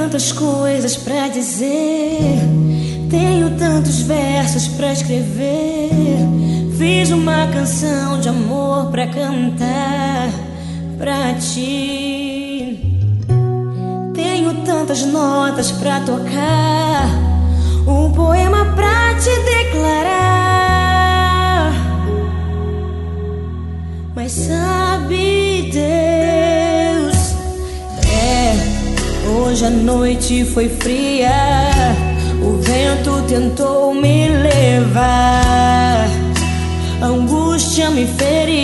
tantas coisas pra dizer, tenho tantos versos pra escrever. Fiz uma canção de amor pra cantar pra ti. Tenho tantas notas pra tocar, um poema pra te declarar. Mas sabe, Deus, hoje a noite foi fria, o vento tentou me levar, a angústia me feriu,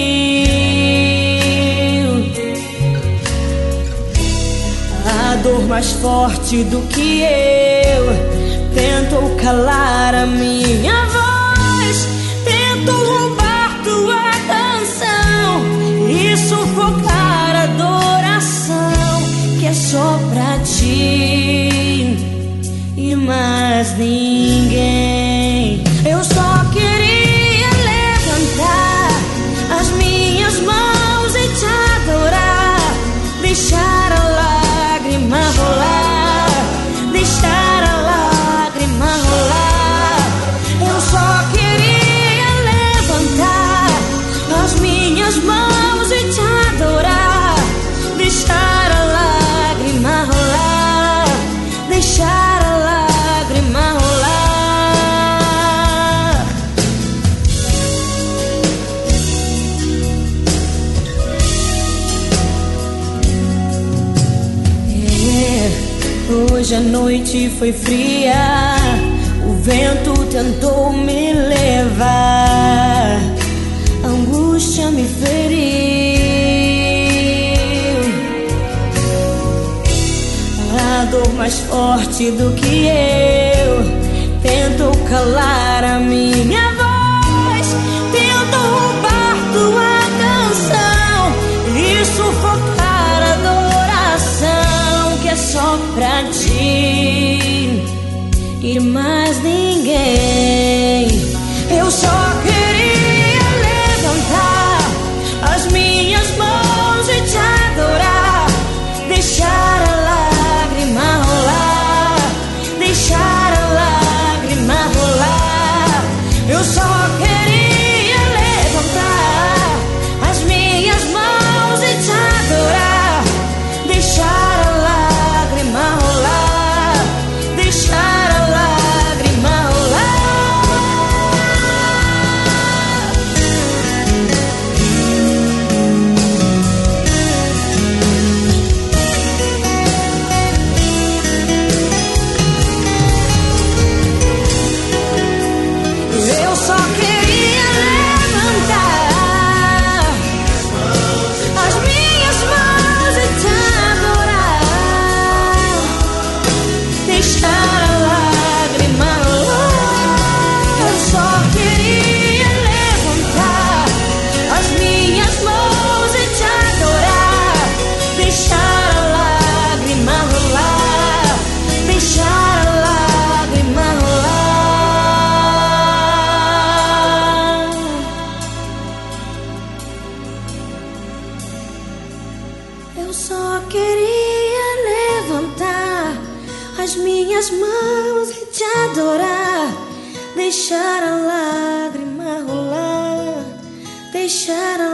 a dor mais forte do que eu tentou calar a minha voz, tentou roubar tua canção e sufocar a adoração que é só pra ti e mais ninguém. Eu só queria levantar as minhas mãos e te adorar, deixar a lágrima rolar, deixar a lágrima rolar. Eu só queria levantar as minhas mãos e te adorar, deixar a lágrima rolar, deixar a lágrima rolar. Hoje a noite foi fria, o vento tentou me levar, a angústia me feriu, a dor mais forte do que eu tentou calar a minha voz, tentou roubar tua canção e sufocar a adoração que é só pra ti e mais ninguém. Eu só queria levantar as minhas mãos e te adorar, deixar a lágrima rolar, deixar a lágrima rolar. Eu só queria levantar as minhas mãos e te adorar, deixar a lágrima rolar, deixar a lágrima rolar. Eu só queria levantar as minhas mãos e te adorar, deixar a lágrima rolar. Eu só queria levantar as minhas mãos e te adorar, deixar a lágrima rolar, deixar a lágrima rolar. Eu só queria levantar as minhas mãos e te adorar, deixar a lágrima rolar, deixar a